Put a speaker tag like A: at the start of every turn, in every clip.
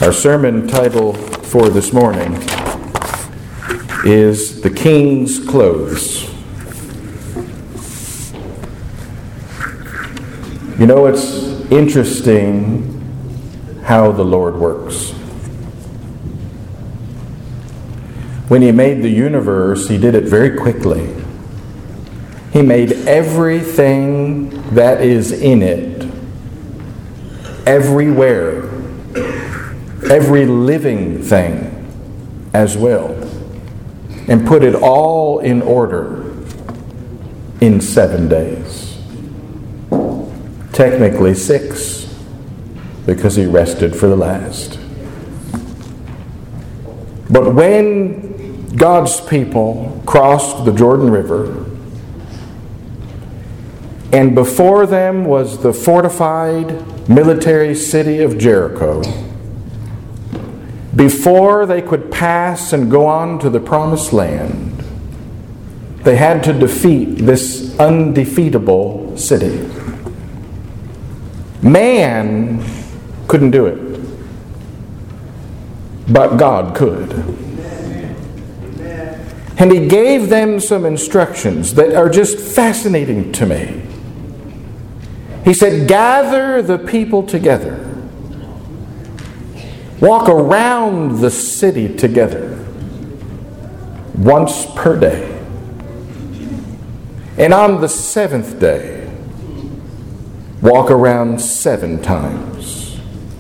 A: Our sermon title for this morning is The King's Clothes. You know, it's interesting how the Lord works. When He made the universe, He did it very quickly. He made everything that is in it, everywhere, every living thing as well, and put it all in order in 7 days. Technically 6, because He rested for the last. But when God's people crossed the Jordan River, and before them was the fortified military city of Jericho, before they could pass and go on to the promised land, they had to defeat this undefeatable city. Man couldn't do it, but God could. And He gave them some instructions that are just fascinating to me. He said, gather the people together. Walk around the city together once per day. And on the 7th day, walk around 7 times.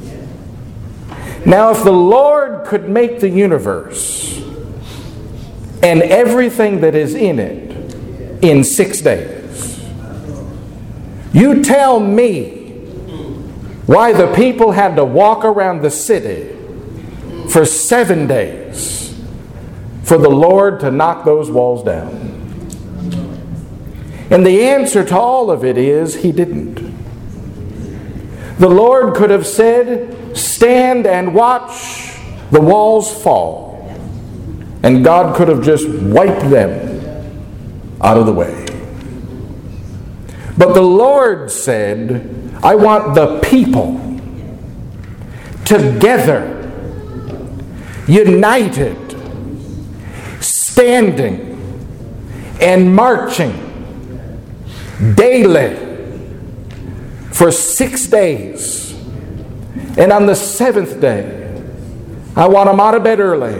A: Now, if the Lord could make the universe and everything that is in it in 6 days, you tell me why the people had to walk around the city for 7 days for the Lord to knock those walls down. And the answer to all of it is He didn't. The Lord could have said, stand and watch the walls fall. And God could have just wiped them out of the way. But the Lord said, I want the people together, united, standing and marching daily for 6 days. And on the 7th day, I want them out of bed early,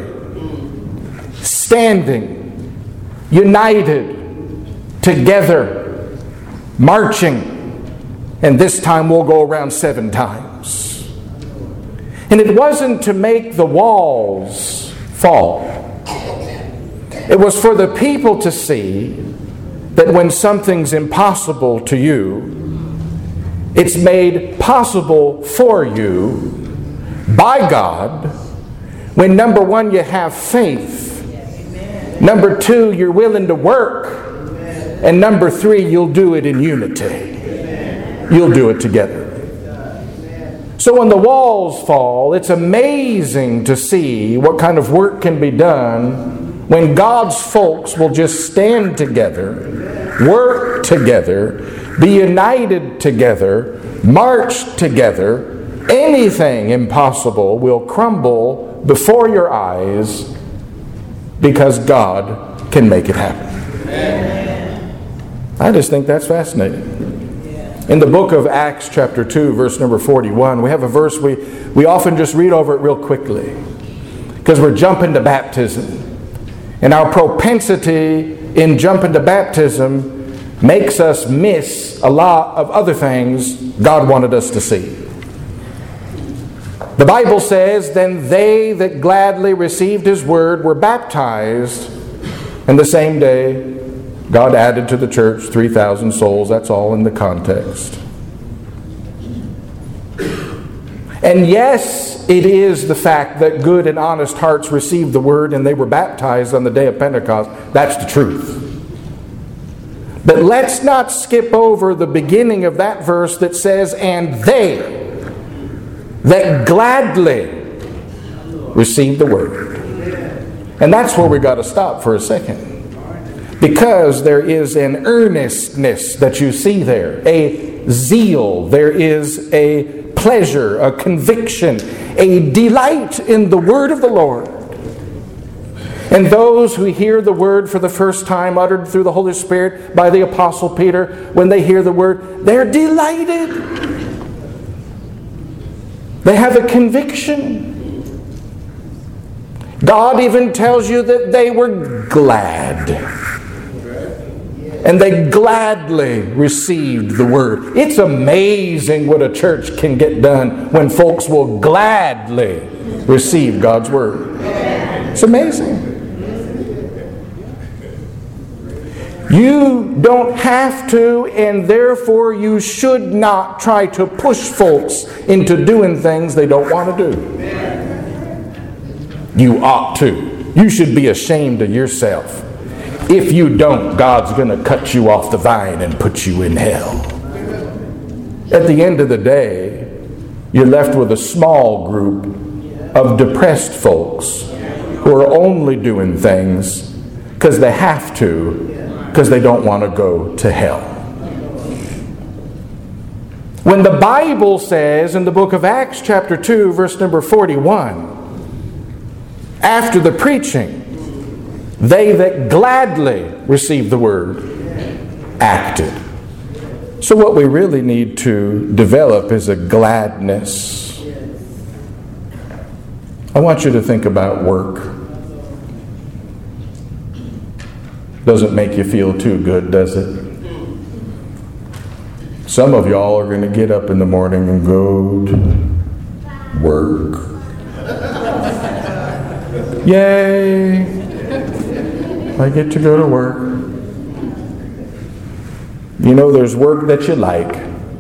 A: standing, united, together, marching, and this time we'll go around 7 times. And it wasn't to make the walls fall. It was for the people to see that when something's impossible to you, it's made possible for you by God when, number 1, you have faith. Number 2, you're willing to work. And number 3, you'll do it in unity. You'll do it together. So when the walls fall, it's amazing to see what kind of work can be done when God's folks will just stand together, work together, be united together, march together. Anything impossible will crumble before your eyes because God can make it happen. I just think that's fascinating. In the book of Acts chapter 2, verse number 41, we have a verse we often just read over it real quickly because we're jumping to baptism. And our propensity in jumping to baptism makes us miss a lot of other things God wanted us to see. The Bible says, then they that gladly received His word were baptized, and the same day God added to the church 3,000 souls. That's all in the context. And yes, it is the fact that good and honest hearts received the word and they were baptized on the day of Pentecost. That's the truth. But let's not skip over the beginning of that verse that says, and they that gladly received the word. And that's where we got to stop for a second. Because there is an earnestness that you see there, a zeal, there is a pleasure, a conviction, a delight in the word of the Lord. And those who hear the word for the first time, uttered through the Holy Spirit by the Apostle Peter, when they hear the word, they're delighted. They have a conviction. God even tells you that they were glad. And they gladly received the word. It's amazing what a church can get done when folks will gladly receive God's word. It's amazing. You don't have to, and therefore you should not try to push folks into doing things they don't want to do. You ought to. You should be ashamed of yourself. If you don't, God's going to cut you off the vine and put you in hell. At the end of the day, you're left with a small group of depressed folks who are only doing things because they have to, because they don't want to go to hell. When the Bible says in the book of Acts chapter 2 verse number 41, after the preaching, they that gladly received the word acted. So what we really need to develop is a gladness. I want you to think about work. Doesn't make you feel too good, does it? Some of y'all are going to get up in the morning and go to work. Yay! I get to go to work. You know, there's work that you like,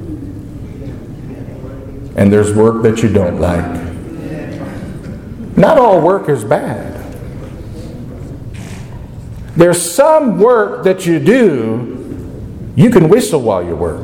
A: and there's work that you don't like. Not all work is bad. There's some work that you do, you can whistle while you work.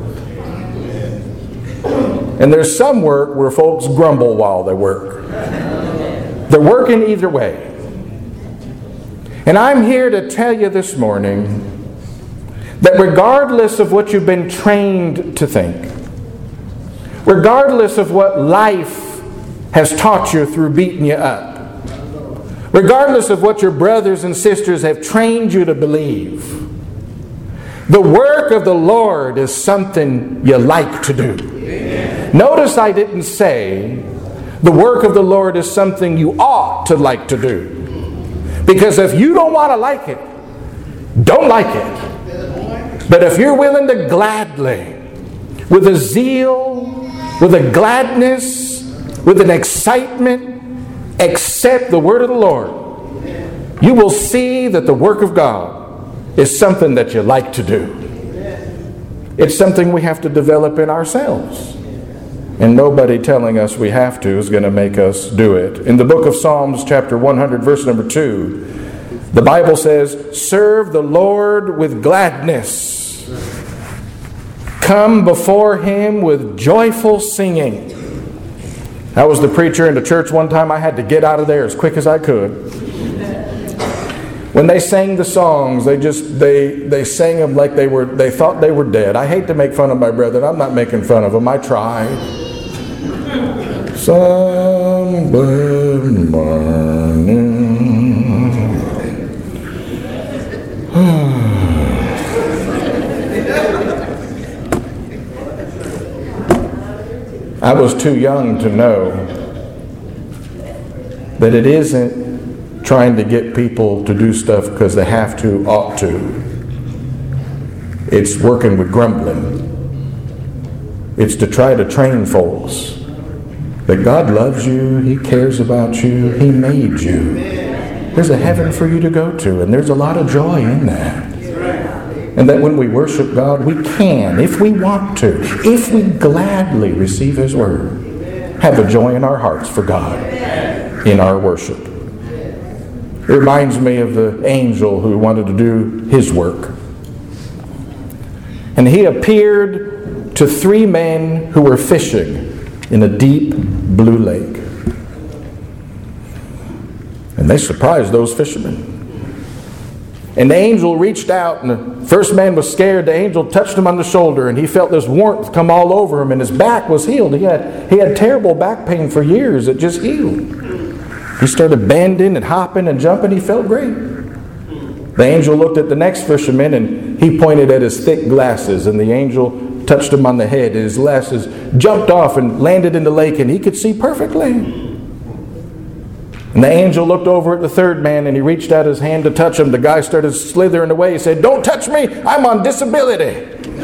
A: And there's some work where folks grumble while they work. They're working either way. And I'm here to tell you this morning that regardless of what you've been trained to think, regardless of what life has taught you through beating you up, regardless of what your brothers and sisters have trained you to believe, the work of the Lord is something you like to do. Amen. Notice I didn't say the work of the Lord is something you ought to like to do. Because if you don't want to like it, don't like it. But if you're willing to gladly, with a zeal, with a gladness, with an excitement, accept the word of the Lord, you will see that the work of God is something that you like to do. It's something we have to develop in ourselves. And nobody telling us we have to is going to make us do it. In the book of Psalms, chapter 100, verse number 2, the Bible says, "Serve the Lord with gladness. Come before Him with joyful singing." I was the preacher in the church one time. I had to get out of there as quick as I could. When they sang the songs, they sang them like they thought they were dead. I hate to make fun of my brethren. I'm not making fun of them. I tried. Somewhere morning. I was too young to know that it isn't trying to get people to do stuff because they have to, ought to. It's working with grumbling. It's to try to train folks that God loves you, He cares about you, He made you. There's a heaven for you to go to, and there's a lot of joy in that. And that when we worship God, we can, if we want to, if we gladly receive His word, have a joy in our hearts for God in our worship. It reminds me of the angel who wanted to do his work. And he appeared to 3 men who were fishing in a deep blue lake. And they surprised those fishermen. And the angel reached out, and the first man was scared. The angel touched him on the shoulder, and he felt this warmth come all over him, and his back was healed. He had terrible back pain for years. It just healed. He started bending and hopping and jumping. He felt great. The angel looked at the next fisherman, and he pointed at his thick glasses, and the angel touched him on the head, and his glasses jumped off and landed in the lake, and he could see perfectly. And the angel looked over at the third man, and he reached out his hand to touch him. The guy started slithering away. He said, "Don't touch me, I'm on disability."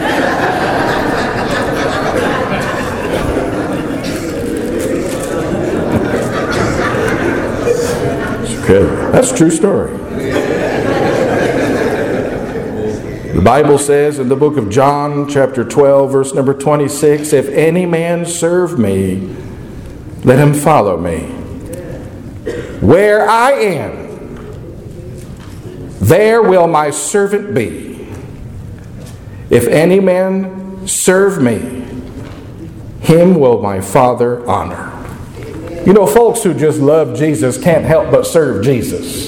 A: Okay, that's a true story. The Bible says in the book of John, chapter 12, verse number 26, "If any man serve me, let him follow me. Where I am, there will my servant be. If any man serve me, him will my Father honor." You know, folks who just love Jesus can't help but serve Jesus.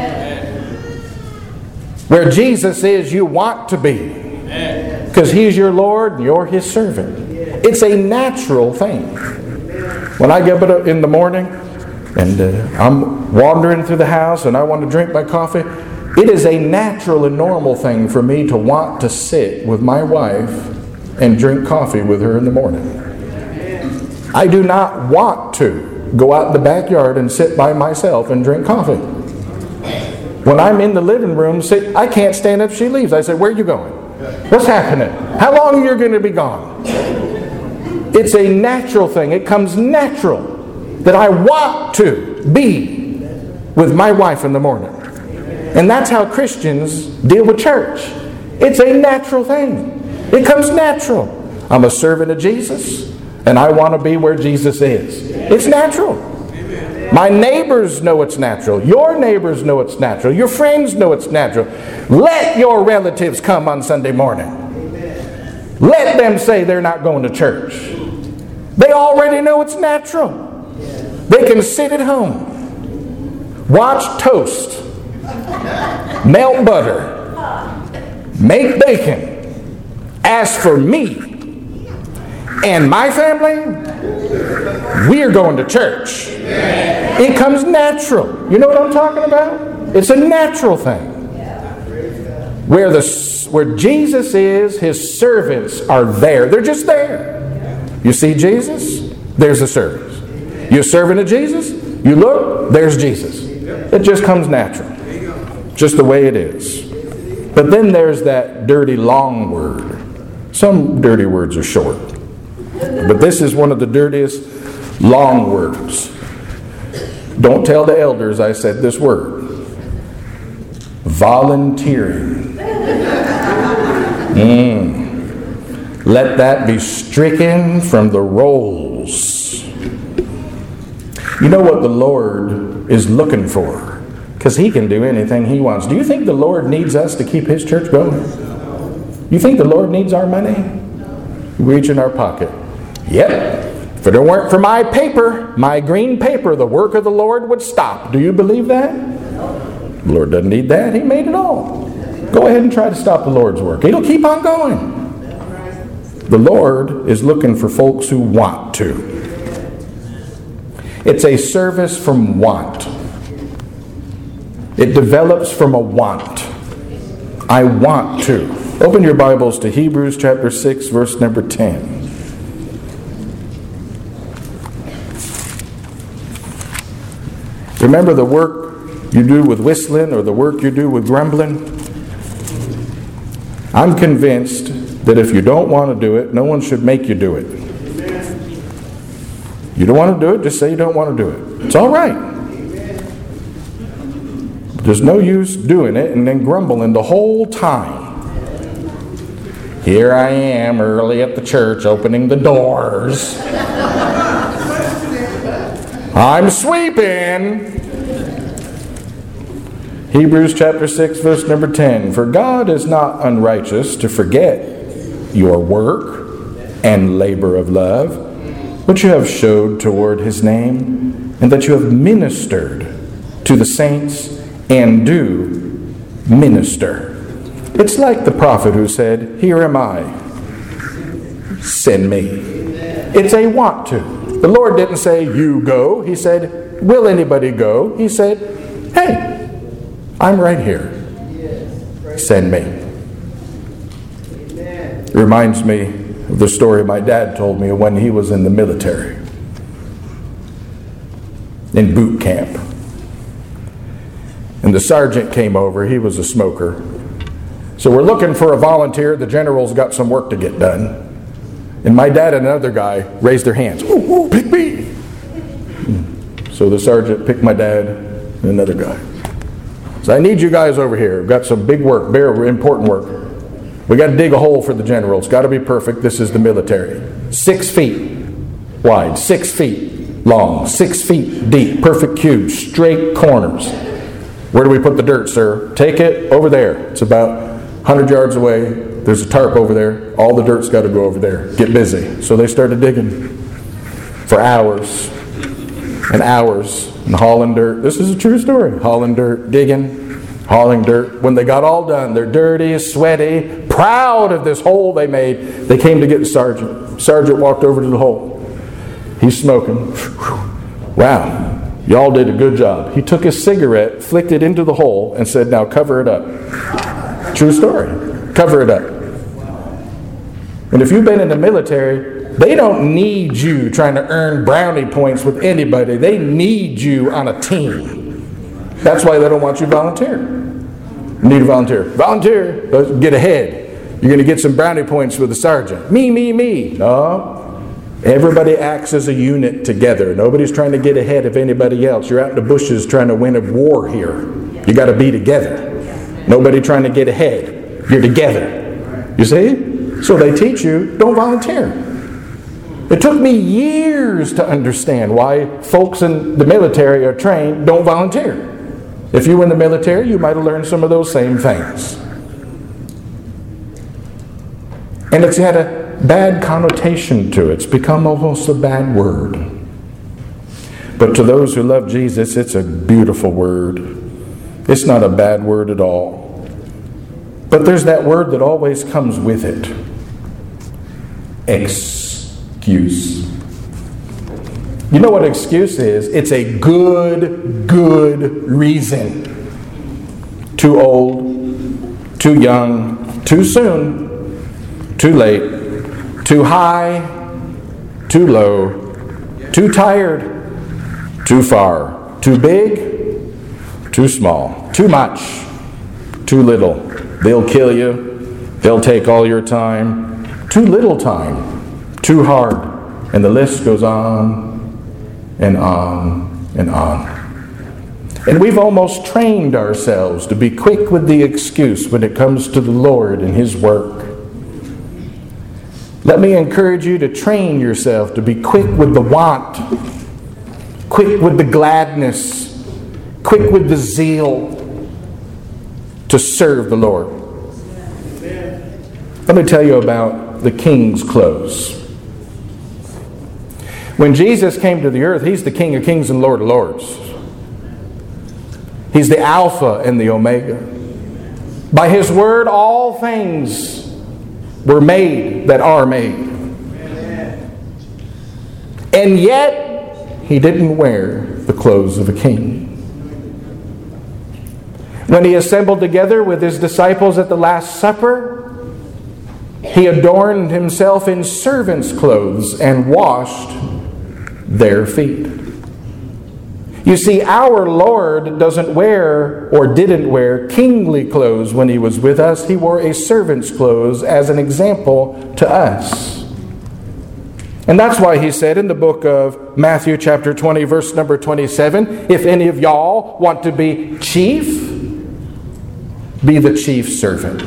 A: Where Jesus is, you want to be. Because He's your Lord and you're His servant. It's a natural thing. When I get up in the morning and I'm wandering through the house and I want to drink my coffee, it is a natural and normal thing for me to want to sit with my wife and drink coffee with her in the morning. I do not want to go out in the backyard and sit by myself and drink coffee. When I'm in the living room, I can't stand up. She leaves. I say, "Where are you going? What's happening? How long are you going to be gone?" It's a natural thing. It comes natural that I want to be with my wife in the morning. And that's how Christians deal with church. It's a natural thing. It comes natural. I'm a servant of Jesus, and I want to be where Jesus is. It's natural. My neighbors know it's natural. Your neighbors know it's natural. Your friends know it's natural. Let your relatives come on Sunday morning. Let them say they're not going to church. They already know it's natural. They can sit at home, watch toast, melt butter, make bacon, ask for me and my family, we're going to church. It comes natural. You know what I'm talking about? It's a natural thing. Where Jesus is, His servants are there. They're just there. You see Jesus? There's the servants. You're a servant of Jesus? You look, there's Jesus. It just comes natural. Just the way it is. But then there's that dirty long word. Some dirty words are short. But this is one of the dirtiest long words. Don't tell the elders I said this word. Volunteering. Let that be stricken from the rolls. You know what the Lord is looking for? Because He can do anything He wants. Do you think the Lord needs us to keep His church going? You think the Lord needs our money? Reach in our pocket. Yep. If it weren't for my paper, my green paper, the work of the Lord would stop. Do you believe that? The Lord doesn't need that. He made it all. Go ahead and try to stop the Lord's work. It'll keep on going. The Lord is looking for folks who want to. It's a service from want. It develops from a want. I want to. Open your Bibles to Hebrews chapter 6, verse number 10. Remember the work you do with whistling or the work you do with grumbling? I'm convinced that if you don't want to do it, no one should make you do it. You don't want to do it, just say you don't want to do it. It's all right. There's no use doing it and then grumbling the whole time. Here I am early at the church opening the doors. I'm sweeping. Hebrews chapter 6, verse number 10. For God is not unrighteous to forget your work and labor of love, which you have showed toward His name, and that you have ministered to the saints and do minister. It's like the prophet who said, "Here am I, send me." It's a want to. The Lord didn't say, "You go." He said, "Will anybody go?" He said, "Hey, I'm right here. Send me." It reminds me of the story my dad told me when he was in the military, in boot camp. And the sergeant came over. He was a smoker. So we're looking for a volunteer. The general's got some work to get done. And my dad and another guy raised their hands. "Ooh, ooh, pick me." So the sergeant picked my dad and another guy. So, "I need you guys over here. We've got some big work, very important work. We got to dig a hole for the general. It's got to be perfect. This is the military. 6 feet wide, 6 feet long, 6 feet deep, perfect cube, straight corners. Where do we put the dirt, sir?" "Take it over there. It's about 100 yards away. There's a tarp over there. All the dirt's got to go over there. Get busy." So they started digging for hours and hours and hauling dirt. This is a true story. Hauling dirt, digging, hauling dirt. When they got all done, they're dirty, sweaty, proud of this hole they made. They came to get the sergeant. Sergeant walked over to the hole. He's smoking. "Wow, y'all did a good job." He took his cigarette, flicked it into the hole, and said, "Now cover it up." True story. Cover it up. And if you've been in the military, they don't need you trying to earn brownie points with anybody. They need you on a team. That's why they don't want you to volunteer. You need a volunteer. Volunteer. Get ahead. You're going to get some brownie points with the sergeant. Me, me, me. No. Everybody acts as a unit together. Nobody's trying to get ahead of anybody else. You're out in the bushes trying to win a war here. You got to be together. Nobody trying to get ahead. You're together. You see? So they teach you, don't volunteer. It took me years to understand why folks in the military are trained, don't volunteer. If you were in the military, you might have learned some of those same things. And it's had a bad connotation to it. It's become almost a bad word. But to those who love Jesus, it's a beautiful word. It's not a bad word at all. But there's that word that always comes with it. Excuse. You know what excuse is? It's a good reason. Too old, too young, too soon, too late, too high, too low, too tired, too far, too big, too small, too much, too little. They'll kill you. They'll take all your time. Too little time. Too hard. And the list goes on and on and on. And we've almost trained ourselves to be quick with the excuse when it comes to the Lord and His work. Let me encourage you to train yourself to be quick with the want, quick with the gladness, quick with the zeal to serve the Lord. Let me tell you about the king's clothes. When Jesus came to the earth, He's the King of Kings and Lord of Lords. He's the Alpha and the Omega. By His word, all things were made that are made. And yet, He didn't wear the clothes of a king. When He assembled together with His disciples at the Last Supper, He adorned Himself in servant's clothes and washed their feet. You see, our Lord doesn't wear or didn't wear kingly clothes when He was with us. He wore a servant's clothes as an example to us. And that's why He said in the book of Matthew chapter 20, verse number 27, if any of y'all want to be chief, be the chief servant.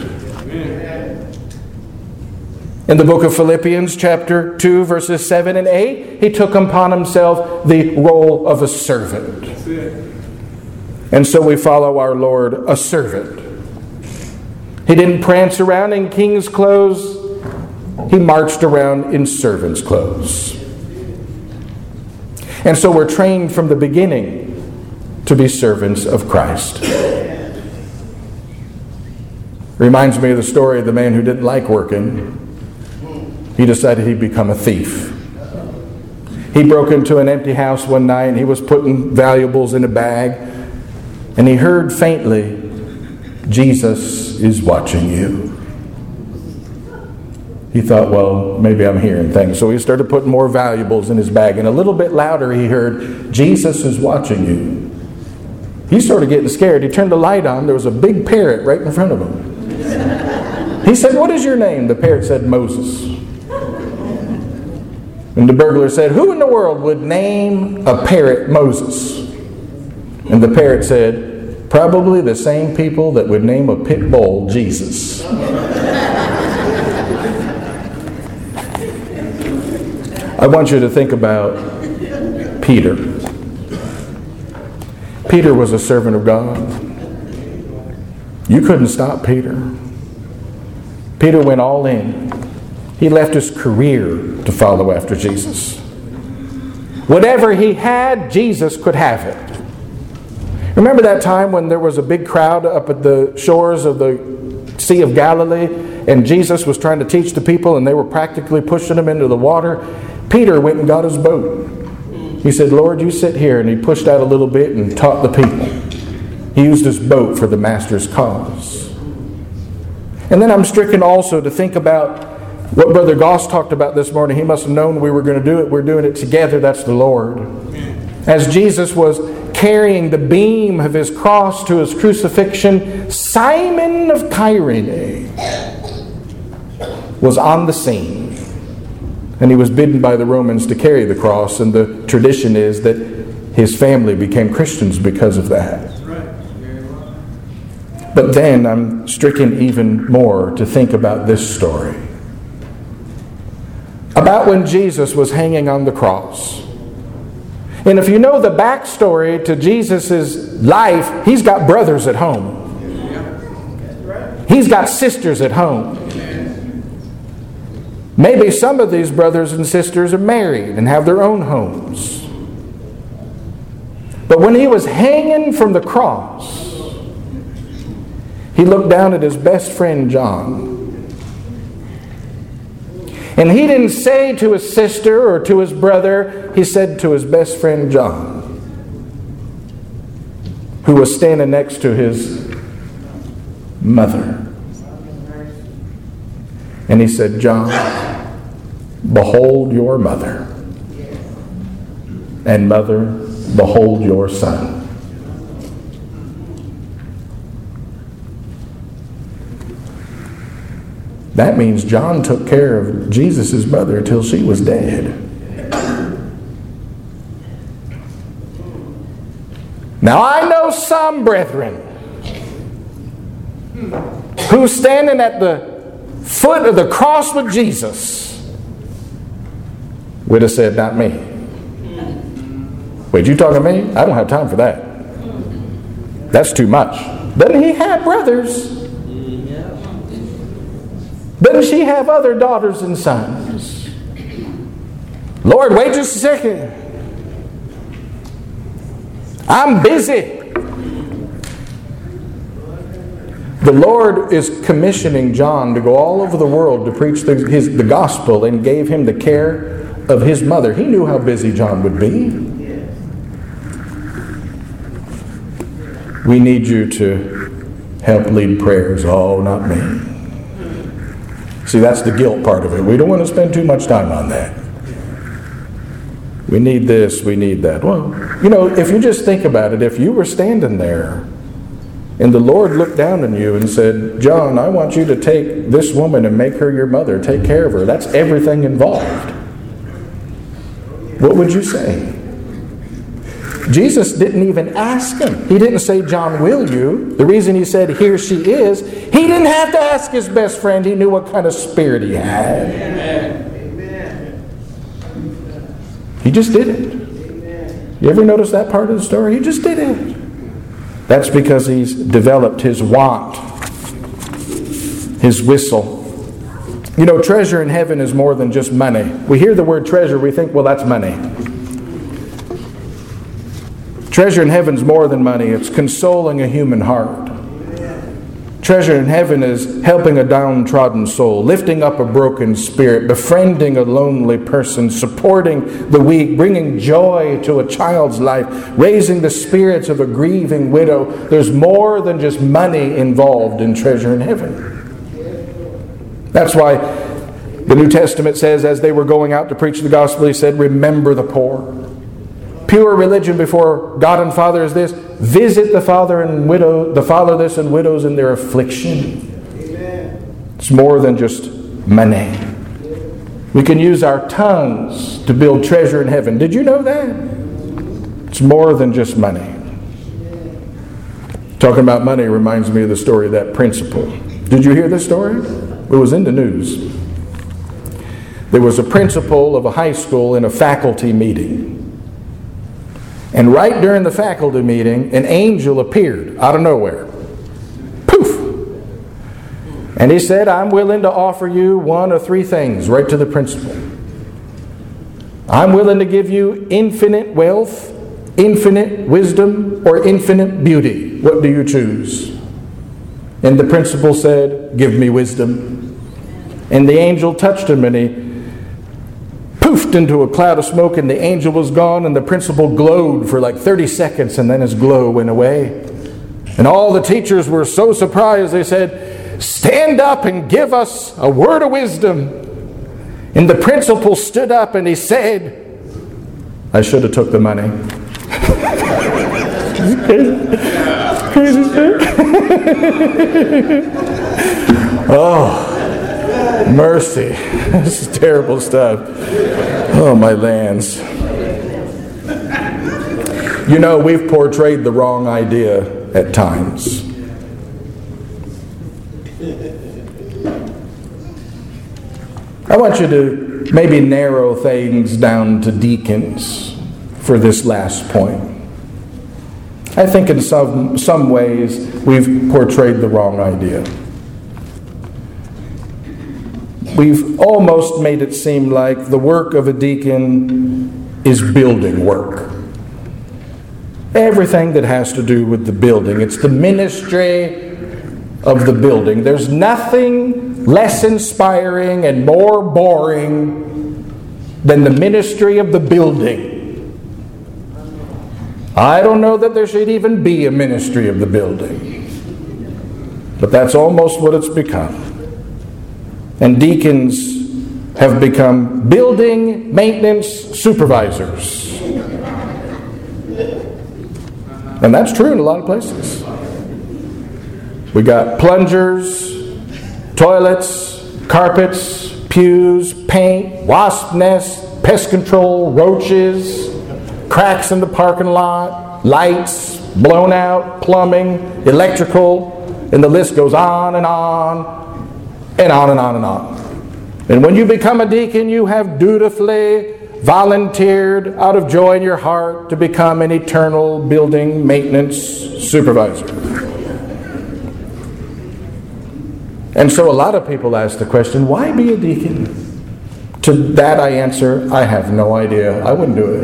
A: In the book of Philippians chapter 2 verses 7 and 8, He took upon Himself the role of a servant. And so we follow our Lord, a servant. He didn't prance around in king's clothes. He marched around in servant's clothes. And so we're trained from the beginning to be servants of Christ. Reminds me of the story of the man who didn't like working. He decided he'd become a thief. He broke into an empty house one night and he was putting valuables in a bag. And he heard faintly, "Jesus is watching you." He thought, well, maybe I'm hearing things. So he started putting more valuables in his bag. And a little bit louder he heard, "Jesus is watching you." He started getting scared. He turned the light on. There was a big parrot right in front of him. He said, "What is your name?" The parrot said, "Moses." And the burglar said, "Who in the world would name a parrot Moses?" And the parrot said, "Probably the same people that would name a pit bull Jesus." I want you to think about Peter. Peter was a servant of God. You couldn't stop Peter. Peter went all in. He left his career to follow after Jesus. Whatever he had, Jesus could have it. Remember that time when there was a big crowd up at the shores of the Sea of Galilee, and Jesus was trying to teach the people, and they were practically pushing him into the water? Peter went and got his boat. He said, "Lord, you sit here." And he pushed out a little bit and taught the people. He used his boat for the Master's cause. And then I'm stricken also to think about what Brother Goss talked about this morning. He must have known we were going to do it. We're doing it together. That's the Lord. As Jesus was carrying the beam of his cross to his crucifixion, Simon of Cyrene was on the scene. And he was bidden by the Romans to carry the cross. And the tradition is that his family became Christians because of that. But then I'm stricken even more to think about this story. About when Jesus was hanging on the cross. And if you know the backstory to Jesus' life, he's got brothers at home. He's got sisters at home. Maybe some of these brothers and sisters are married and have their own homes. But when he was hanging from the cross, he looked down at his best friend John. And he didn't say to his sister or to his brother, he said to his best friend John, who was standing next to his mother. And he said, "John, behold your mother. And mother, behold your son." That means John took care of Jesus' mother till she was dead. Now I know some brethren who's standing at the foot of the cross with Jesus would have said, "Not me." Wait, you talking to me? I don't have time for that. That's too much. Doesn't he have brothers? Doesn't she have other daughters and sons? Lord, wait just a second. I'm busy. The Lord is commissioning John to go all over the world to preach the gospel, and gave him the care of his mother. He knew how busy John would be. We need you to help lead prayers. Oh, not me. See, that's the guilt part of it. We don't want to spend too much time on that. We need this, we need that. Well, you know, if you just think about it, if you were standing there and the Lord looked down on you and said, "John, I want you to take this woman and make her your mother. Take care of her." That's everything involved. What would you say? Jesus didn't even ask him. He didn't say, "John, will you?" The reason he said, "Here she is," he didn't have to ask his best friend. He knew what kind of spirit he had. Amen. He just did it. You ever notice that part of the story? He just did it. That's because he's developed his want, his whistle. You know, treasure in heaven is more than just money. We hear the word treasure, we think, well, that's money. Treasure in heaven is more than money. It's consoling a human heart. Treasure in heaven is helping a downtrodden soul, lifting up a broken spirit, befriending a lonely person, supporting the weak, bringing joy to a child's life, raising the spirits of a grieving widow. There's more than just money involved in treasure in heaven. That's why the New Testament says, as they were going out to preach the gospel, he said, remember the poor. Pure religion before God and Father is this: visit the fatherless and widows in their affliction. Amen. It's more than just money. We can use our tongues to build treasure in heaven. Did you know that? It's more than just money. Talking about money reminds me of the story of that principal. Did you hear this story? It was in the news. There was a principal of a high school in a faculty meeting. And right during the faculty meeting, an angel appeared out of nowhere. Poof! And he said, I'm willing to offer you one of three things, right to the principal. I'm willing to give you infinite wealth, infinite wisdom, or infinite beauty. What do you choose? And the principal said, give me wisdom. And the angel touched him and he poofed into a cloud of smoke, and the angel was gone, and the principal glowed for like 30 seconds, and then his glow went away. And all the teachers were so surprised, they said, stand up and give us a word of wisdom. And the principal stood up and he said, I should have took the money. Crazy stuff. Oh, mercy. This is terrible stuff. Oh, my lands. You know, we've portrayed the wrong idea at times. I want you to maybe narrow things down to deacons for this last point. I think in some ways we've portrayed the wrong idea. We've almost made it seem like the work of a deacon is building work. Everything that has to do with the building. It's the ministry of the building. There's nothing less inspiring and more boring than the ministry of the building. I don't know that there should even be a ministry of the building. But that's almost what it's become. And deacons have become building maintenance supervisors. And that's true in a lot of places. We got plungers, toilets, carpets, pews, paint, wasp nests, pest control, roaches, cracks in the parking lot, lights, blown out, plumbing, electrical, and the list goes on and on. And on and on and on. And when you become a deacon, you have dutifully volunteered out of joy in your heart to become an eternal building maintenance supervisor. And so a lot of people ask the question, why be a deacon? To that I answer, I have no idea. I wouldn't do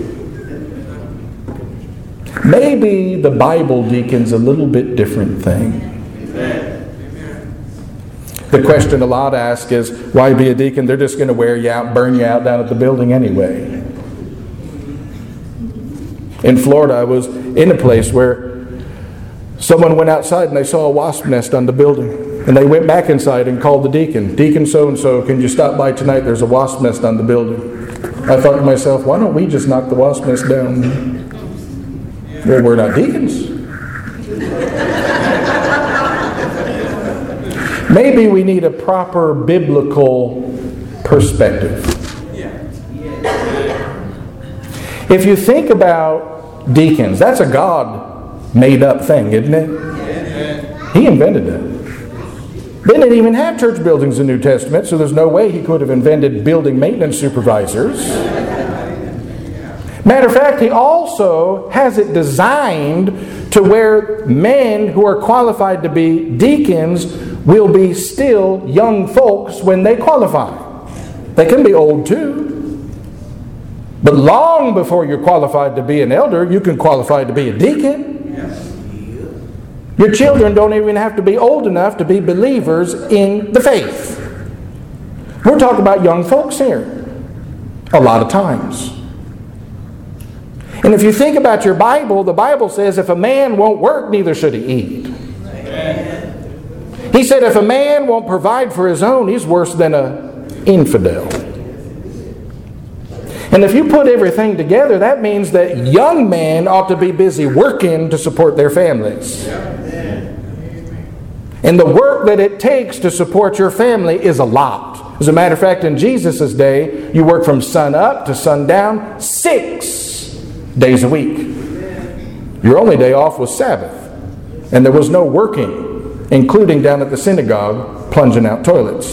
A: it. Maybe the Bible deacon's a little bit different thing. The question a lot ask is, why be a deacon? They're just going to wear you out, burn you out down at the building anyway. In Florida, I was in a place where someone went outside and they saw a wasp nest on the building. And they went back inside and called the deacon. Deacon so-and-so, can you stop by tonight? There's a wasp nest on the building. I thought to myself, why don't we just knock the wasp nest down? Well, we're not deacons. Maybe we need a proper biblical perspective. If you think about deacons, that's a God-made up thing, isn't it? He invented it. They didn't even have church buildings in the New Testament, so there's no way he could have invented building maintenance supervisors. Matter of fact, he also has it designed to where men who are qualified to be deacons will be still young folks when they qualify. They can be old too. But long before you're qualified to be an elder, you can qualify to be a deacon. Your children don't even have to be old enough to be believers in the faith. We're talking about young folks here a lot of times. And if you think about your Bible, the Bible says if a man won't work, neither should he eat. He said if a man won't provide for his own, he's worse than an infidel. And if you put everything together, that means that young men ought to be busy working to support their families. And the work that it takes to support your family is a lot. As a matter of fact, in Jesus' day, you work from sun up to sundown 6 days a week. Your only day off was Sabbath. And there was no working, including down at the synagogue, plunging out toilets.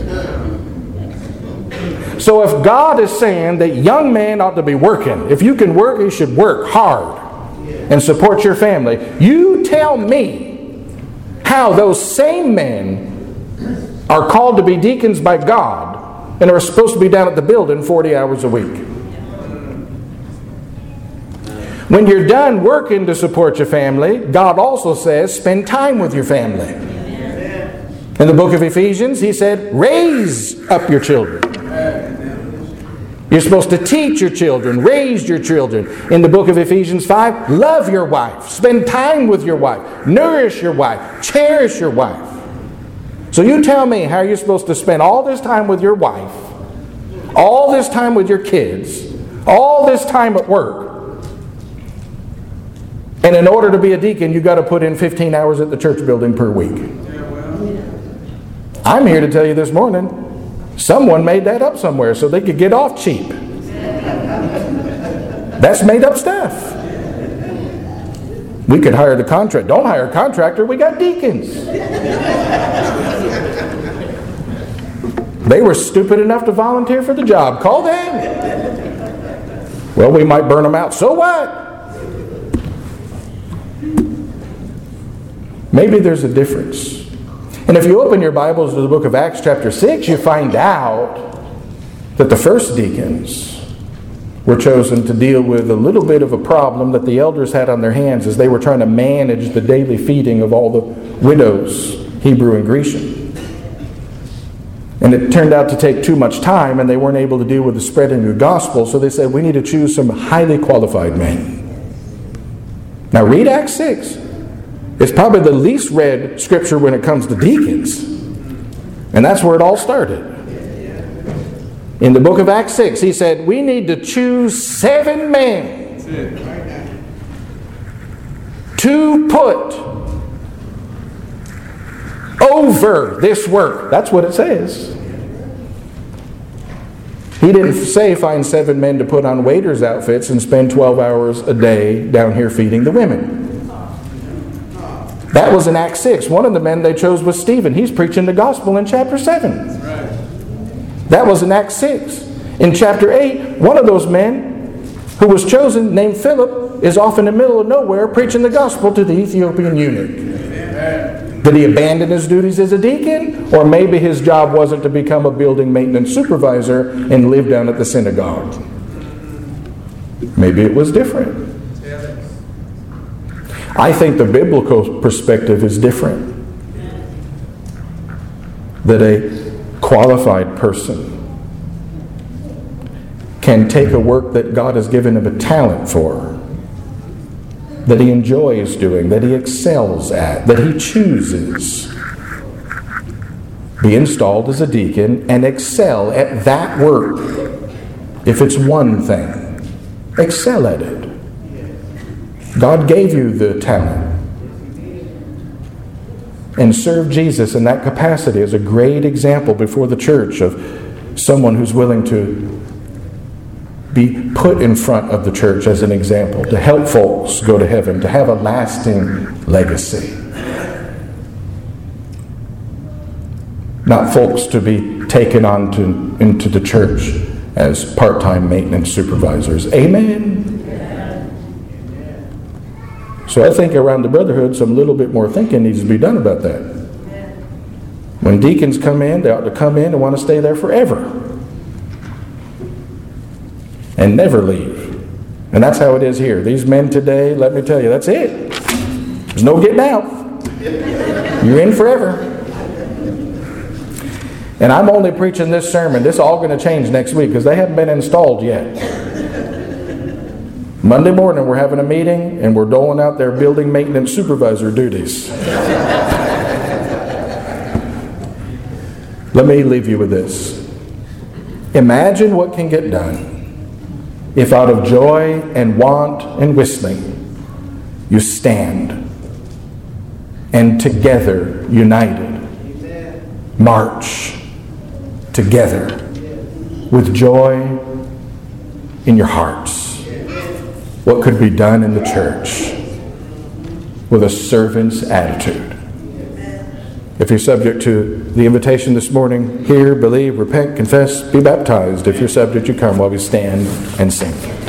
A: So if God is saying that young men ought to be working, if you can work, you should work hard and support your family. You tell me how those same men are called to be deacons by God and are supposed to be down at the building 40 hours a week. When you're done working to support your family, God also says spend time with your family. In the book of Ephesians, he said, raise up your children. You're supposed to teach your children, raise your children. In the book of Ephesians 5, love your wife, spend time with your wife, nourish your wife, cherish your wife. So you tell me how you're supposed to spend all this time with your wife, all this time with your kids, all this time at work. And in order to be a deacon, you've got to put in 15 hours at the church building per week. I'm here to tell you this morning, someone made that up somewhere so they could get off cheap. That's made up stuff. We could hire the contractor. Don't hire a contractor, we got deacons. They were stupid enough to volunteer for the job. Call them. Well, we might burn them out. So what? Maybe there's a difference. And if you open your Bibles to the book of Acts chapter 6, you find out that the first deacons were chosen to deal with a little bit of a problem that the elders had on their hands as they were trying to manage the daily feeding of all the widows, Hebrew and Grecian. And it turned out to take too much time, and they weren't able to deal with the spreading of the gospel, so they said, we need to choose some highly qualified men. Now read Acts 6. It's probably the least read scripture when it comes to deacons. And that's where it all started. In the book of Acts 6, he said, we need to choose 7 men to put over this work. That's what it says. He didn't say find 7 men to put on waiters' outfits and spend 12 hours a day down here feeding the women. That was in Acts 6. One of the men they chose was Stephen. He's preaching the gospel in chapter 7. That was in Acts 6. In chapter 8, one of those men who was chosen, named Philip, is off in the middle of nowhere preaching the gospel to the Ethiopian eunuch. Did he abandon his duties as a deacon? Or maybe his job wasn't to become a building maintenance supervisor and live down at the synagogue. Maybe it was different. I think the biblical perspective is different. That a qualified person can take a work that God has given him a talent for, that he enjoys doing, that he excels at, that he chooses, be installed as a deacon and excel at that work. If it's one thing, excel at it. God gave you the talent. And serve Jesus in that capacity is a great example before the church of someone who's willing to be put in front of the church as an example, to help folks go to heaven, to have a lasting legacy. Not folks to be taken on into the church as part-time maintenance supervisors. Amen? So I think around the brotherhood, some little bit more thinking needs to be done about that. When deacons come in, they ought to come in and want to stay there forever. And never leave. And that's how it is here. These men today, let me tell you, that's it. There's no getting out. You're in forever. And I'm only preaching this sermon. This is all going to change next week because they haven't been installed yet. Monday morning we're having a meeting and we're doling out their building maintenance supervisor duties. Let me leave you with this. Imagine what can get done if out of joy and want and whistling you stand and together, united, march together with joy in your hearts. What could be done in the church with a servant's attitude? If you're subject to the invitation this morning, hear, believe, repent, confess, be baptized. If you're subject, you come while we stand and sing.